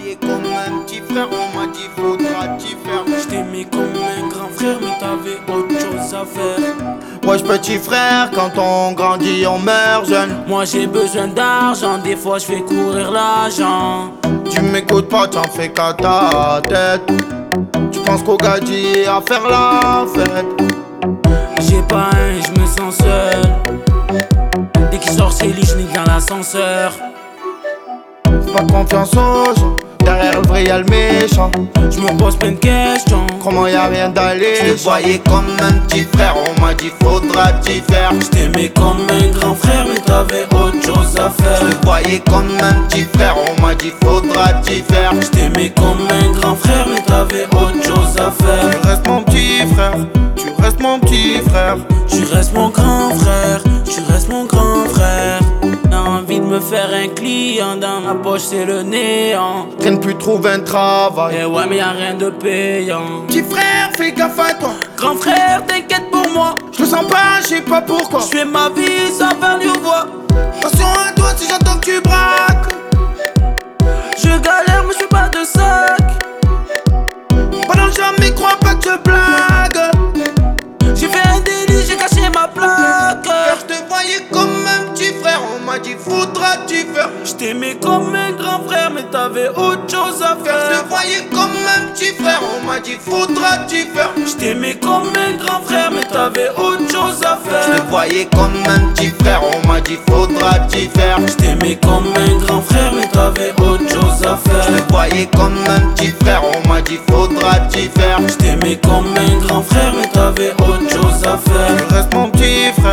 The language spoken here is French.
voyais comme un petit frère, on m'a dit faudra t'y faire. Je t'aimais comme un grand frère, mais t'avais autre chose à faire. Wesh petit frère, quand on grandit on meurt jeune. Moi j'ai besoin d'argent, des fois je fais courir l'argent. Tu m'écoutes pas, t'en fais qu'à ta tête. Tu penses qu'au gadget à faire la fête. J'ai pas un, je me sens seul. Dès qu'il sort chez lui, je nique dans l'ascenseur. Fais pas confiance aux gens, derrière le vrai y'a le méchant. Je me pose plein de questions. Comment y'a rien d'aller. Je te voyais comme un petit frère, on m'a dit faudra t'y faire. Je t'aimais comme un grand frère, mais t'avais autre chose à faire. Je te voyais comme un petit frère, on m'a dit faudra t'y faire. Je t'aimais comme un grand frère, mais t'avais autre chose à faire. Tu restes mon petit frère, tu restes mon petit frère. Tu restes mon grand frère, tu restes mon grand frère. T'as envie de me faire un client, dans ma poche c'est le néant. Traîne plus trouver un travail. Eh ouais mais y'a rien de payant. Petit frère, fais gaffe à toi. Grand frère, t'inquiète pour moi. Je le sens pas, je sais pas pourquoi. Je fais ma vie sans faire du voix. Attention à toi si j'entends que tu braques. Je galère mais je fais pas de sac. Pardon jamais, crois pas que je blague. J'ai fait un délit, j'ai caché ma plaque. Je te voyais comme un petit frère, on m'a dit faudra t'y faire. Je t'aimais comme un grand frère, mais t'avais autre chose à Je faire. te voyais comme un petit frère, on m'a dit faudra t'y faire. Je t'aimais comme un grand frère, mais t'avais autre chose à Je faire. te voyais comme un petit frère, on m'a dit faudra t'y faire. Je t'aimais comme un grand frère, mais t'avais autre chose à Je faire. te voyais comme un petit frère, on m'a dit faudra t'y faire. Je t'aimais comme un grand frère, mais t'avais autre chose à faire. Tu restes mon petit frère.